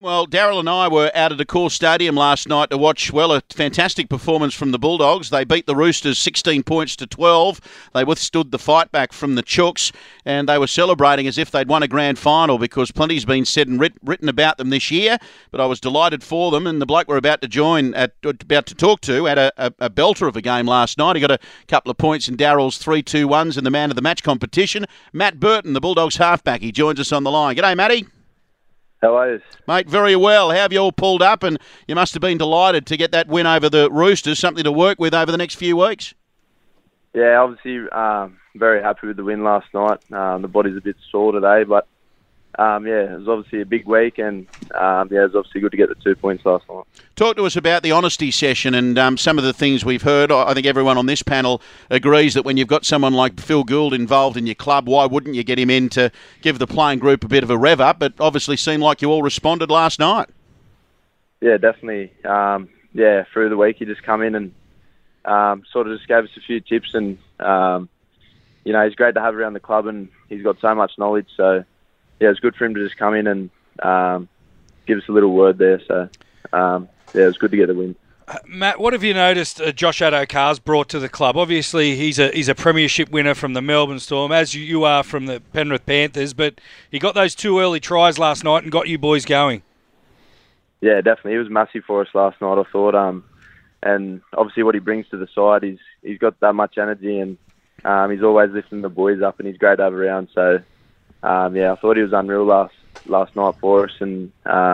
Well, Daryl and I were out at Accor Stadium last night to watch, a fantastic performance from the Bulldogs. They beat the Roosters 16 points to 12. They withstood the fight back from the Chooks, and they were celebrating as if they'd won a grand final because plenty's been said and written about them this year. But I was delighted for them, and the bloke we're about to talk to, had a belter of a game last night. He got a couple of points in Daryl's 3-2-1s in the man of the match competition. Matt Burton, the Bulldogs halfback, he joins us on the line. G'day, Matty. How are you? Mate, very well. How have you all pulled up? And you must have been delighted to get that win over the Roosters, something to work with over the next few weeks. Yeah, obviously very happy with the win last night. The body's a bit sore today, but it was obviously a big week, and it was obviously good to get the 2 points last night. Talk to us about the honesty session and some of the things we've heard. I think everyone on this panel agrees that when you've got someone like Phil Gould involved in your club, why wouldn't you get him in to give the playing group a bit of a rev up? But obviously seemed like you all responded last night. Yeah, definitely. Through the week he just come in and sort of just gave us a few tips, and he's great to have around the club, and he's got so much knowledge, so yeah, it's good for him to just come in and give us a little word there. So, it was good to get the win. Matt, what have you noticed Josh Addo-Carr's brought to the club? Obviously, he's a premiership winner from the Melbourne Storm, as you are from the Penrith Panthers, but he got those 2 early tries last night and got you boys going. Yeah, definitely. He was massive for us last night, I thought. And obviously what he brings to the side, he's got that much energy, and he's always lifting the boys up, and he's great to have around. So, I thought he was unreal last night for us, and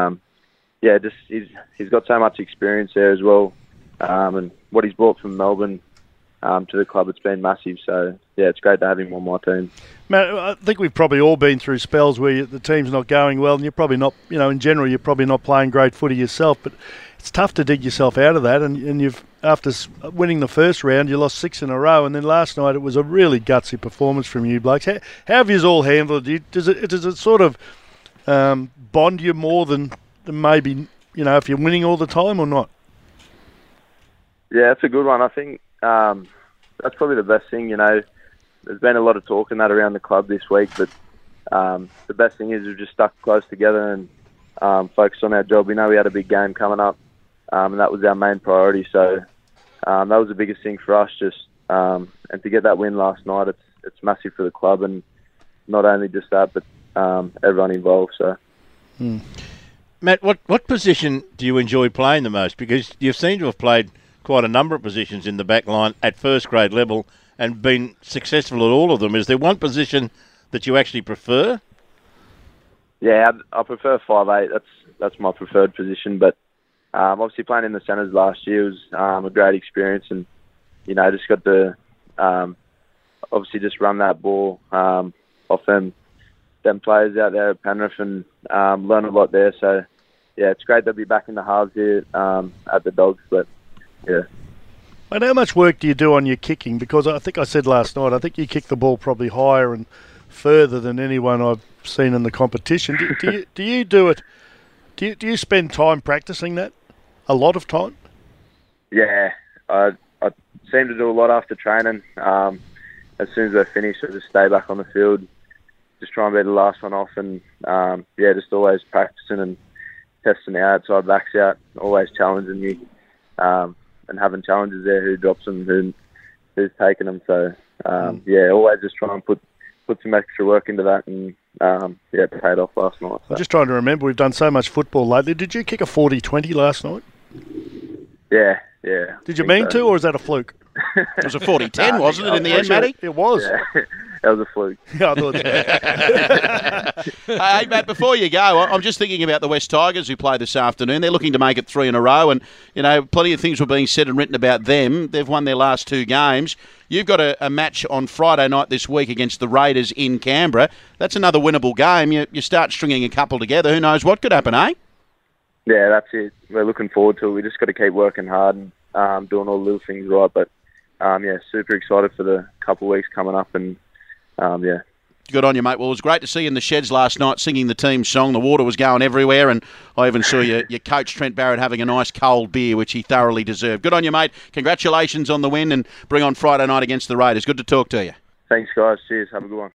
he's got so much experience there as well, and what he's brought from Melbourne to the club, it's been massive. So yeah, it's great to have him on my team. Matt, I think we've probably all been through spells where the team's not going well, and you're probably not, in general, you're probably not playing great footy yourself, but it's tough to dig yourself out of that, and you've, after winning the first round, you lost 6 in a row, and then last night it was a really gutsy performance from you blokes. How have you all handled it? Does it sort of bond you more than maybe, if you're winning all the time or not? Yeah, that's a good one. I think that's probably the best thing. There's been a lot of talk in that around the club this week, but the best thing is we've just stuck close together and focused on our job. We know we had a big game coming up, and that was our main priority. So that was the biggest thing for us. And to get that win last night, it's massive for the club, and not only just that, but everyone involved. So. Matt, what position do you enjoy playing the most? Because you seem to have played quite a number of positions in the back line at first grade level and been successful at all of them. Is there one position that you actually prefer? Yeah, I prefer 5'8". That's my preferred position. But obviously playing in the centres last year was a great experience, and just got to obviously just run that ball off them players out there at Penrith and learn a lot there. So yeah, it's great to be back in the halves here at the Dogs. But yeah. And how much work do you do on your kicking? Because I think I said last night, I think you kick the ball probably higher and further than anyone I've seen in the competition. Do you do it? Do you spend time practicing that? A lot of time? Yeah, I seem to do a lot after training. As soon as I finish, I just stay back on the field, just try and be the last one off, and just always practicing and testing the outside backs out, always challenging me, and having challenges there, who drops them, who's taking them. So always just try and put some extra work into that, and it paid off last night. So. I'm just trying to remember, we've done so much football lately. Did you kick a 40-20 last night? Yeah. Did you mean to, or is that a fluke? It was a 40-10, wasn't it, in the end, Matty? It was. Yeah. That was a fluke. Yeah, I thought so. Hey, Matt, before you go, I'm just thinking about the West Tigers who play this afternoon. They're looking to make it 3 in a row, and, plenty of things were being said and written about them. They've won their last 2 games. You've got a match on Friday night this week against the Raiders in Canberra. That's another winnable game. You start stringing a couple together. Who knows what could happen, eh? Yeah, that's it. We're looking forward to it. We just got to keep working hard and doing all the little things right. But, super excited for the couple of weeks coming up, and Good on you, mate. Well, it was great to see you in the sheds last night singing the team song. The water was going everywhere, and I even saw your coach, Trent Barrett, having a nice cold beer, which he thoroughly deserved. Good on you, mate. Congratulations on the win, and bring on Friday night against the Raiders. Good to talk to you. Thanks, guys. Cheers. Have a good one.